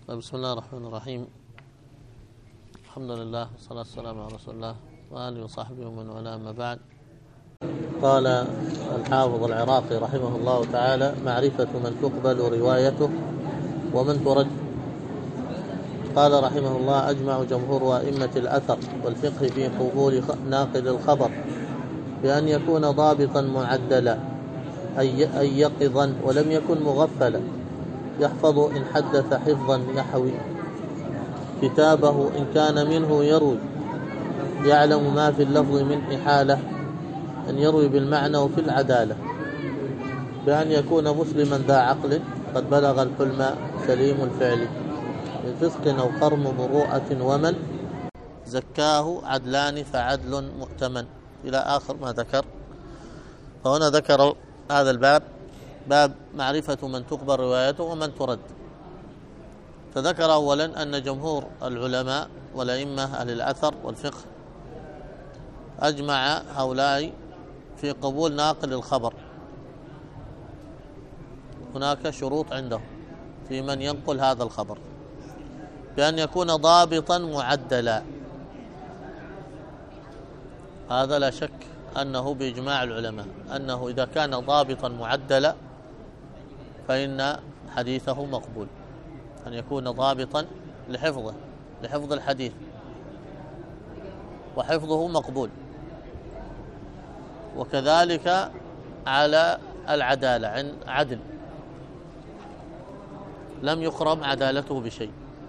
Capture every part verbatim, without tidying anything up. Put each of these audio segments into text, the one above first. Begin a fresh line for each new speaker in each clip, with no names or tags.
بسم الله الرحمن الرحيم. الحمد لله والصلاة والسلام على رسول الله وآله وصحبه ومن والاه، أما بعد. قال الحافظ العراقي رحمه الله تعالى: معرفة من تقبل روايته ومن ترد. قال رحمه الله: أجمع جمهور أئمة الأثر والفقه في قبول ناقل الخبر بأن يكون ضابطا معدلا، أي يقظا ولم يكن مغفلا، يحفظ إن حدث حفظا يحوي كتابه إن كان منه يروي، يعلم ما في اللفظ من إحالة، أن يروي بالمعنى وفي العدالة، بأن يكون مسلما ذا عقل قد بلغ الحلم سليم الفعل، من فسق أو قرم مروءة، ومن زكاه عدلان فعدل مؤتمن، إلى آخر ما ذكر. فهنا ذكر هذا الباب، باب معرفة من تقبل روايته ومن ترد. فذكر أولا أن جمهور العلماء والأئمة أهل الأثر والفقه أجمع هؤلاء في قبول ناقل الخبر. هناك شروط عنده في من ينقل هذا الخبر، بأن يكون ضابطا معدلا. هذا لا شك أنه بإجماع العلماء أنه إذا كان ضابطا معدلا فإن حديثه مقبول، أن يكون ضابطا لحفظه لحفظ الحديث، وحفظه مقبول. وكذلك على العدالة، عن عدل لم يخرم عدالته بشيء.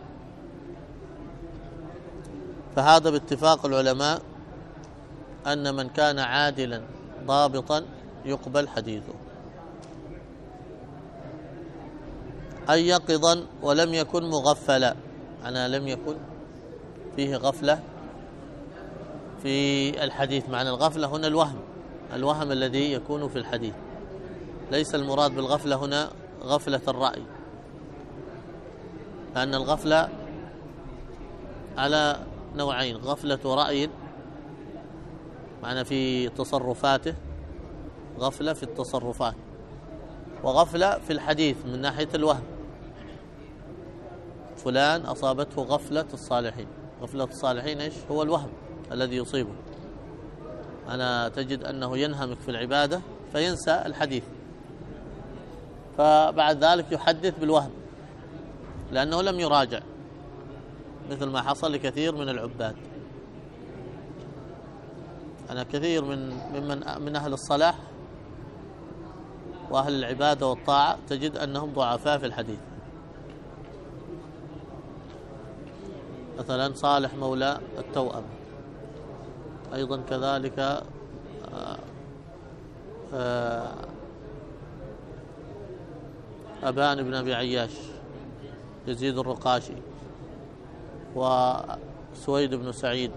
فهذا باتفاق العلماء أن من كان عادلا ضابطا يقبل حديثه. أي يقظا ولم يكن مغفلا، أنا لم يكن فيه غفلة في الحديث. معنى الغفلة هنا الوهم، الوهم الذي يكون في الحديث. ليس المراد بالغفلة هنا غفلة الرأي، لأن الغفلة على نوعين: غفلة رأي معنى في تصرفاته، غفلة في التصرفات، وغفلة في الحديث من ناحية الوهم. فلان أصابته غفلة الصالحين. غفلة الصالحين إيش؟ هو الوهم الذي يصيبه. أنا تجد أنه ينهمك في العبادة فينسى الحديث، فبعد ذلك يحدث بالوهم لأنه لم يراجع، مثل ما حصل لكثير من العباد. أنا كثير من ممن من أهل الصلاح وأهل العبادة والطاعة تجد أنهم ضعفاء في الحديث. مثلا صالح مولى التوأم، أيضا كذلك أبان بن أبي عياش، يزيد الرقاشي، وسويد بن سعيد،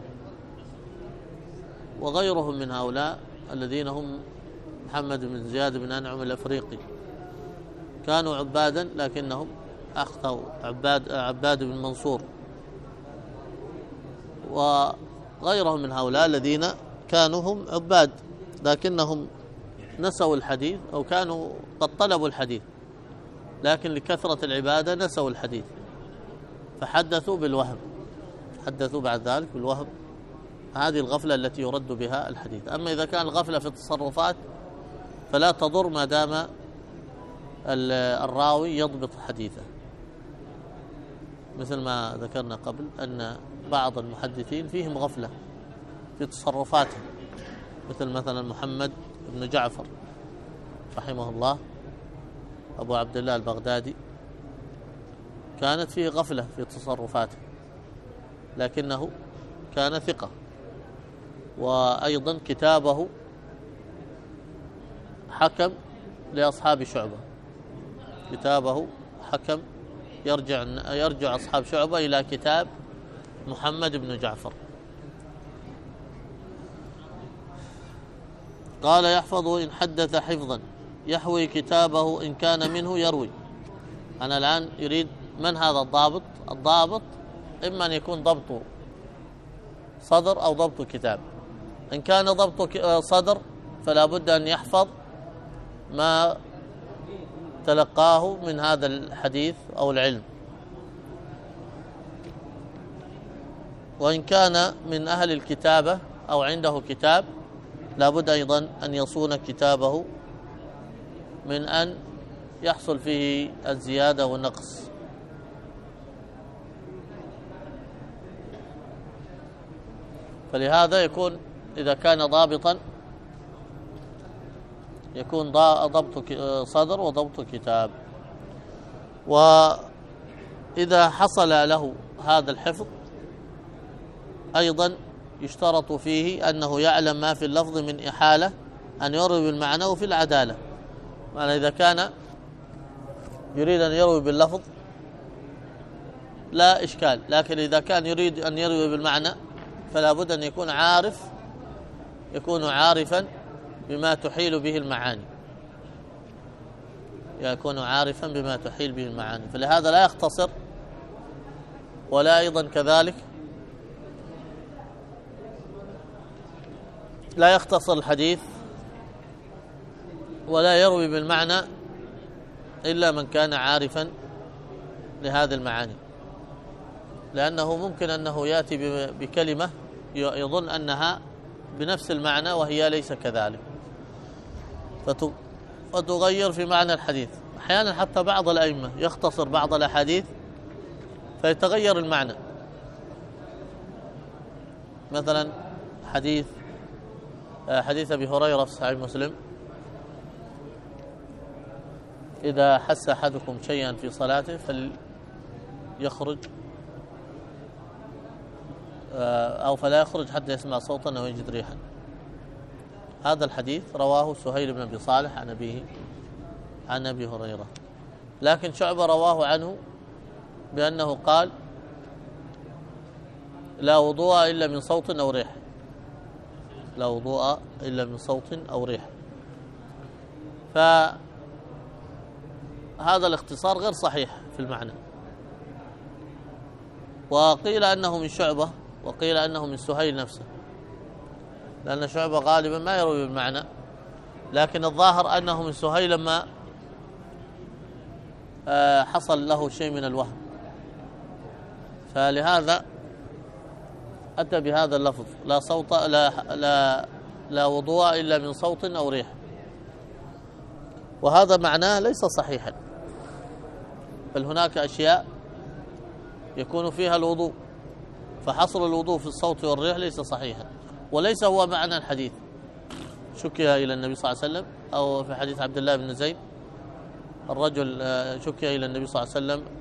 وغيرهم من هؤلاء الذين هم محمد بن زياد بن أنعم الأفريقي، كانوا عبادا لكنهم أخطأوا. عباد عباد بن منصور وغيرهم من هؤلاء الذين كانوا هم عباد لكنهم نسوا الحديث، أو كانوا قد طلبوا الحديث لكن لكثرة العبادة نسوا الحديث فحدثوا بالوهم، حدثوا بعد ذلك بالوهم. هذه الغفلة التي يرد بها الحديث. أما إذا كان الغفلة في التصرفات فلا تضر ما دام الراوي يضبط حديثه، مثل ما ذكرنا قبل أن بعض المحدثين فيهم غفلة في تصرفاتهم، مثل مثلا محمد بن جعفر رحمه الله أبو عبد الله البغدادي، كانت فيه غفلة في تصرفاته لكنه كان ثقة. وأيضا كتابه حكم لأصحاب شعبة، كتابه حكم يرجع يرجع أصحاب شعبة إلى كتاب محمد بن جعفر. قال: يحفظ إن حدث حفظا يحوي كتابه إن كان منه يروي. أنا الآن يريد من هذا الضابط؟ الضابط إما أن يكون ضبط صدر أو ضبط كتاب. إن كان ضبط صدر فلا بد أن يحفظ ما تلقاه من هذا الحديث أو العلم. وإن كان من أهل الكتابة أو عنده كتاب لابد أيضا أن يصون كتابه من أن يحصل فيه الزيادة والنقص. فلهذا يكون إذا كان ضابطا يكون ضبط صدر وضبط كتاب. وإذا حصل له هذا الحفظ أيضا يشترط فيه أنه يعلم ما في اللفظ من إحالة أن يروي بالمعنى وفي العدالة. يعني إذا كان يريد أن يروي باللفظ لا إشكال، لكن إذا كان يريد أن يروي بالمعنى فلا بد أن يكون عارف يكون عارفا بما تحيل به المعاني يكون عارفا بما تحيل به المعاني. فلهذا لا يختصر ولا أيضا كذلك لا يختصر الحديث ولا يروي بالمعنى إلا من كان عارفا لهذه المعاني، لأنه ممكن أنه يأتي بكلمة يظن أنها بنفس المعنى وهي ليس كذلك فتغير في معنى الحديث. أحيانا حتى بعض الأئمة يختصر بعض الأحاديث فيتغير المعنى. مثلا حديث حديث أبي هريرة في صحيح مسلم: إذا حس أحدكم شيئا في صلاته فليخرج أو فلا يخرج حتى يسمع صوتا أو يجد ريحا. هذا الحديث رواه سهيل بن أبي صالح عن أبيه عن أبي هريرة، لكن شعبة رواه عنه بأنه قال: لا وضوء إلا من صوت أو ريح لا وضوء إلا من صوت أو ريح. فهذا الاختصار غير صحيح في المعنى. وقيل أنه من شعبة وقيل أنه من سهيل نفسه، لأن شعبة غالبا ما يروي بالمعنى، لكن الظاهر أنه من سهيل لما حصل له شيء من الوهم، فلهذا أتى بهذا اللفظ: لا صوت لا لا لا وضوء إلا من صوت أو ريح. وهذا معناه ليس صحيحا، بل هناك أشياء يكون فيها الوضوء، فحصر الوضوء في الصوت والريح ليس صحيحا وليس هو معنى الحديث. شكي إلى النبي صلى الله عليه وسلم، أو في حديث عبد الله بن زيد الرجل شكي إلى النبي صلى الله عليه وسلم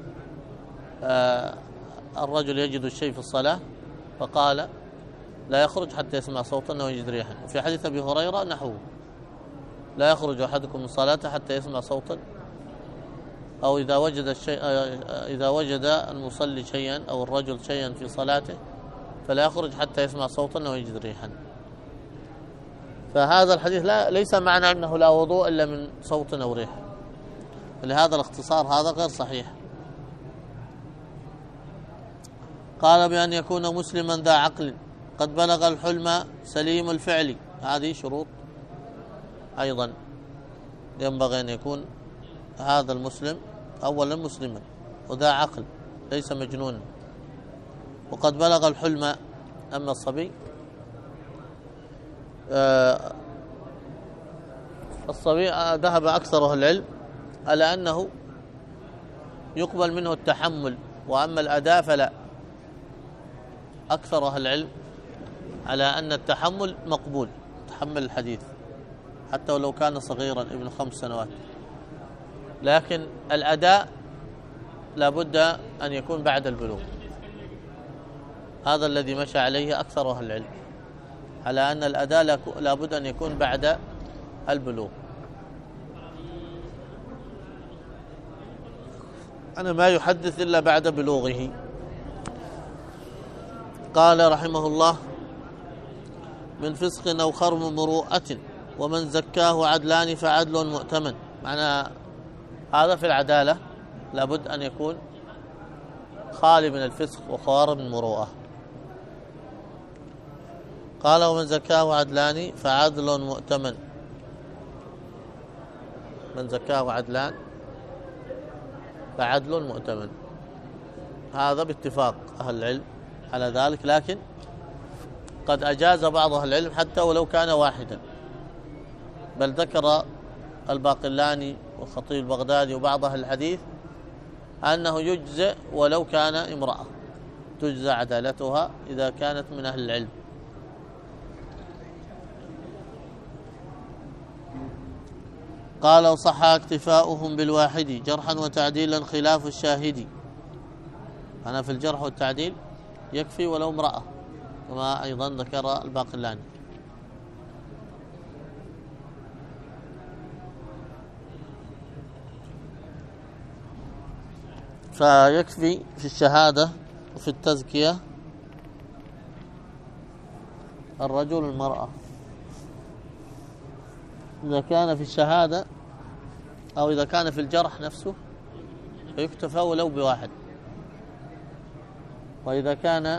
الرجل يجد الشيء في الصلاة فقال: لا يخرج حتى يسمع صوتا أو يجد ريحا. وفي حديث أبي هريرة نحوه: لا يخرج أحدكم من صلاته حتى يسمع صوتا، أو إذا وجد الشيء إذا وجد المصلي شيئا أو الرجل شيئا في صلاته فلا يخرج حتى يسمع صوتا أو يجد ريحا. فهذا الحديث لا ليس معنى أنه لا وضوء إلا من صوت أو ريح، لهذا الاختصار هذا غير صحيح. قال: بأن يكون مسلما ذا عقل قد بلغ الحلم سليم الفعل. هذه شروط أيضا ينبغي أن يكون هذا المسلم أولا مسلما وذا عقل ليس مجنونا، وقد بلغ الحلم. أما الصبي آه الصبي ذهب أكثر أهل العلم على أنه يقبل منه التحمل، وأما الأداء فلا. أكثر أهل العلم على أن التحمل مقبول، تحمل الحديث حتى ولو كان صغيرا ابن خمس سنوات، لكن الأداء لابد أن يكون بعد البلوغ. هذا الذي مشى عليه أكثر أهل العلم، على أن الأداء لابد أن يكون بعد البلوغ. أنا ما يحدث إلا بعد بلوغه. قال رحمه الله: من فسق أو خرم مروءة ومن زكاه عدلان فعدل مؤتمن. معنى هذا في العدالة لابد أن يكون خالي من الفسق وخوارم المروءة. قال: ومن زكاه عدلان فعدل مؤتمن. من زكاه عدلان فعدل مؤتمن، هذا باتفاق أهل العلم على ذلك، لكن قد أجاز بعض أهل العلم حتى ولو كان واحدا، بل ذكر الباقلاني والخطيب البغدادي وبعض أهل الحديث أنه يجزئ ولو كان امرأة، تجزى عدالتها إذا كانت من أهل العلم. قال وصح اكتفاؤهم بالواحد جرحا وتعديلا خلاف الشاهد. أنا في الجرح والتعديل يكفي ولو امرأة، كما أيضا ذكر الباقلاني. فيكفي في الشهادة وفي التزكية الرجل والمرأة. إذا كان في الشهادة أو إذا كان في الجرح نفسه فيكتفى ولو بواحد، وإذا كان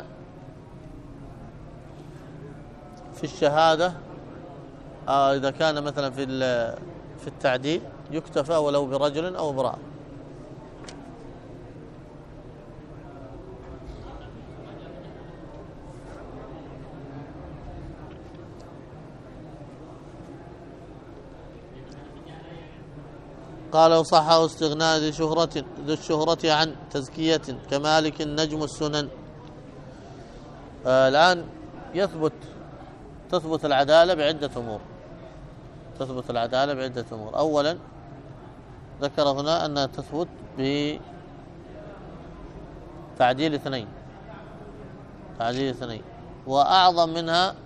في الشهادة أو إذا كان مثلا في في التعديل يكتفى ولو برجل أو امرأة. قال وصح استغناء ذي شهرة ذي الشهرة عن تزكية كمالك النجم السنن. آه الآن يثبت تثبت العدالة بعدة أمور. تثبت العدالة بعدة أمور. أولا ذكر هنا أنها تثبت بتعديل اثنين، تعديل اثنين، وأعظم منها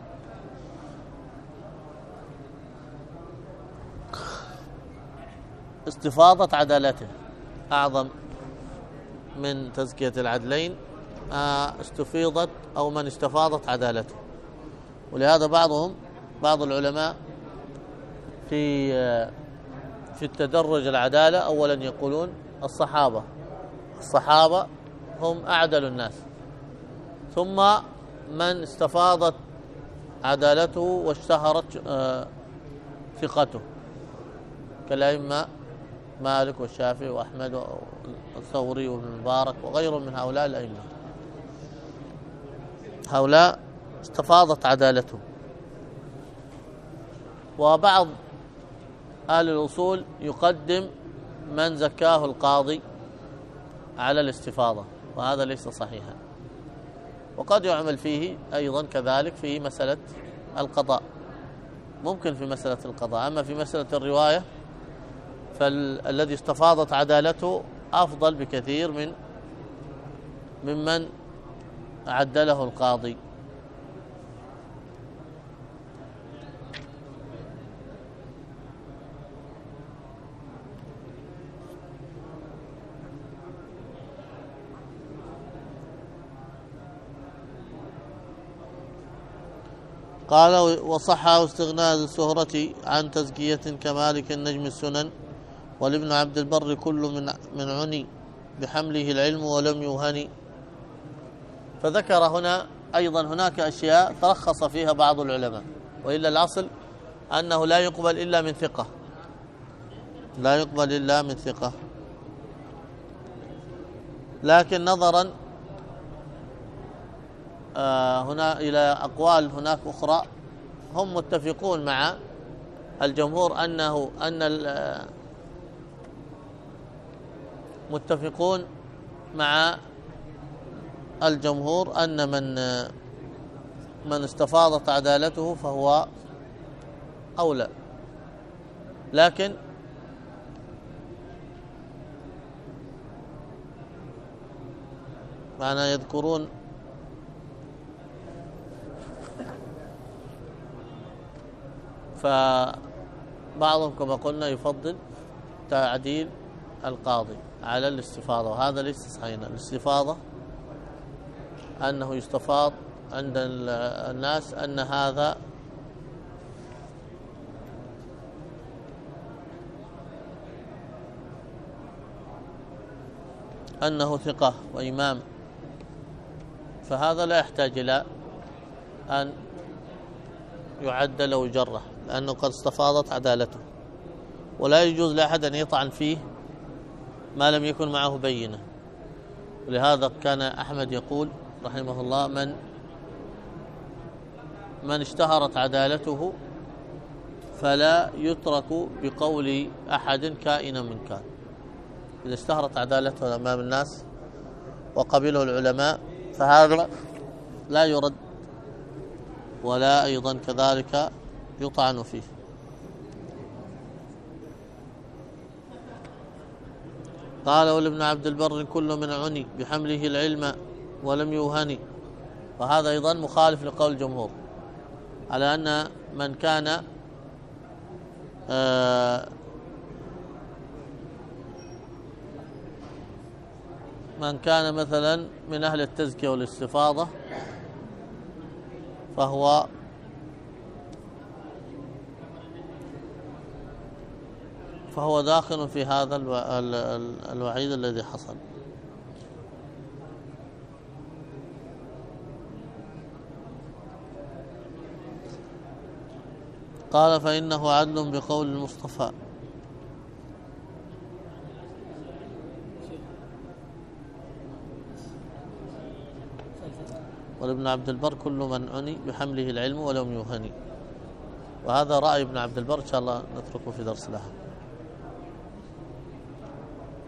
استفاضة عدالته. أعظم من تزكية العدلين استفيضت أو من استفاضت عدالته. ولهذا بعضهم بعض العلماء في في التدرج العدالة أولا يقولون الصحابة الصحابة هم أعدل الناس، ثم من استفاضت عدالته واشتهرت ثقته كالأئمة مالك والشافعي وأحمد والثوري وابن المبارك وغيرهم من هؤلاء الأئمة. هؤلاء استفاضت عدالته. وبعض أهل الأصول يقدم من زكاه القاضي على الاستفاضة، وهذا ليس صحيحا. وقد يعمل فيه أيضا كذلك في مسألة القضاء، ممكن في مسألة القضاء. أما في مسألة الرواية فالذي استفاضت عدالته أفضل بكثير من ممن عدله القاضي. قال وصح استغناء السهرة عن تزكية كمالك النجم السنن والابن عبد البر كل من من عني بحمله العلم ولم يوهن. فذكر هنا أيضا هناك أشياء ترخص فيها بعض العلماء، وإلا الأصل أنه لا يقبل إلا من ثقة، لا يقبل إلا من ثقة. لكن نظرا آه هنا إلى أقوال هناك أخرى هم متفقون مع الجمهور أنه أن متفقون مع الجمهور أن من من استفاضت عدالته فهو أولى. لكن معنا يذكرون فبعضهم كما قلنا يفضل تعديل القاضي على الاستفاضة، وهذا ليس صحيحا. الاستفاضة أنه يستفاض عند الناس أن هذا أنه ثقة وإمام، فهذا لا يحتاج إلى أن يعدل ويجرح لأنه قد استفاضت عدالته. ولا يجوز لأحد أن يطعن فيه ما لم يكن معه بينة. ولهذا كان أحمد يقول رحمه الله من من اشتهرت عدالته فلا يترك بقول أحد كائنا من كان. إذا اشتهرت عدالته أمام الناس وقبله العلماء فهذا لا يرد ولا أيضا كذلك يطعن فيه. قال ولابن عبد البر كل من عني بحمله العلم ولم يوهني، وهذا أيضا مخالف لقول الجمهور على أن من كان آه من كان مثلا من أهل التزكية والاستفاضة فهو فهو داخل في هذا الوعيد الذي حصل. قال فإنه عدل بقول المصطفى. ولابن عبد البر كل من عني بحمله العلم ولم يوهني، وهذا رأي ابن عبد البر إن شاء الله نتركه في درس له.